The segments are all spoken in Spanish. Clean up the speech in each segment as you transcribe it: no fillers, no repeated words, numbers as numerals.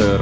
Ser,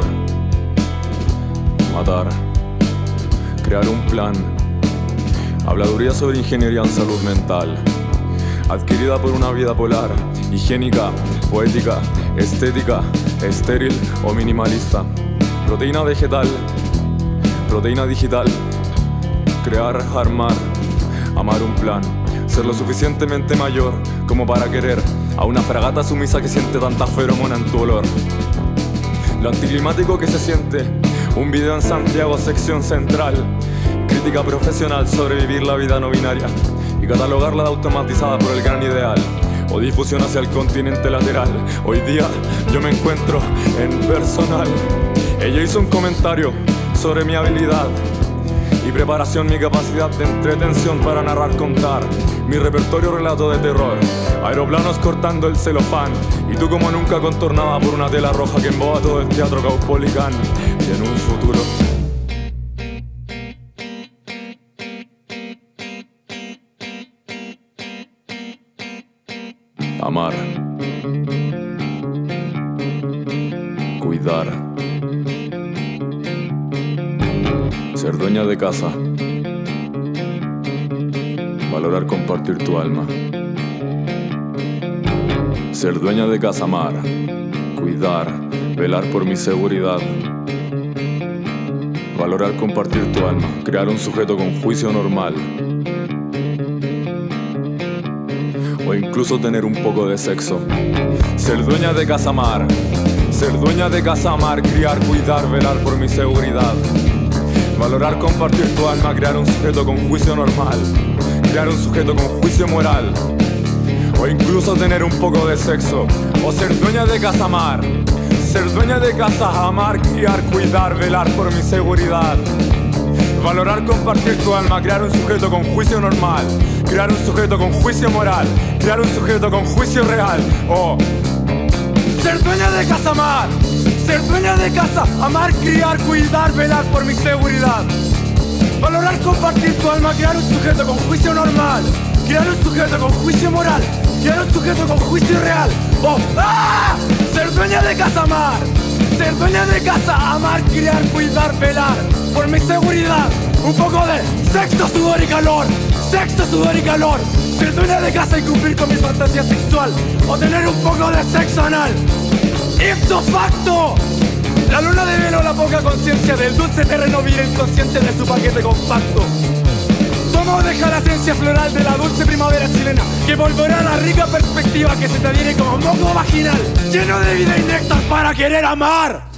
matar, crear un plan. Habladuría sobre ingeniería en salud mental, adquirida por una vida polar, higiénica, poética, estética, estéril o minimalista. Proteína vegetal, proteína digital. Crear, armar, amar un plan. Ser lo suficientemente mayor como para querer a una fragata sumisa que siente tanta feromona en tu olor. Lo anticlimático que se siente. Un video en Santiago, sección central. Crítica profesional sobre vivir la vida no binaria y catalogarla de automatizada por el gran ideal, o difusión hacia el continente lateral. Hoy día yo me encuentro en personal. Ella hizo un comentario sobre mi habilidad y preparación, mi capacidad de entretención para narrar, contar mi repertorio relato de terror. Aeroplanos cortando el celofán y tú como nunca contornada por una tela roja que emboba todo el teatro caupolicán. Y en un futuro amar, cuidar, ser dueña de casa, valorar compartir tu alma. Ser dueña de casa, amar, cuidar, velar por mi seguridad, valorar compartir tu alma, crear un sujeto con juicio normal, o incluso tener un poco de sexo. Ser dueña de casa, amar, ser dueña de casa, amar, criar, cuidar, velar por mi seguridad, valorar compartir tu alma, crear un sujeto con juicio normal, crear un sujeto con juicio moral, o incluso tener un poco de sexo. O ser dueña de casa, amar, ser dueña de casa, amar, criar, cuidar, velar por mi seguridad, valorar compartir tu alma, crear un sujeto con juicio normal, crear un sujeto con juicio moral, crear un sujeto con juicio real. O ser dueña de casa, amar, ser dueña de casa, amar, criar, cuidar, velar por mi seguridad, valorar compartir tu alma, crear un sujeto con juicio normal, crear un sujeto con juicio moral, crear un sujeto con juicio real. O ser dueña de casa, amar, ser dueña de casa, amar, criar, cuidar, velar por mi seguridad. Un poco de sexo, sudor y calor, sexo, sudor y calor. Ser dueña de casa y cumplir con mi fantasía sexual, o tener un poco de sexo anal. Ipso facto, la luna develó la poca conciencia del dulce terreno viril inconsciente de su paquete compacto. Toma o deja la esencia floral de la dulce primavera chilena, que volverá a la rica perspectiva que se te adhiere como moco vaginal, lleno de vida y néctar para querer amar.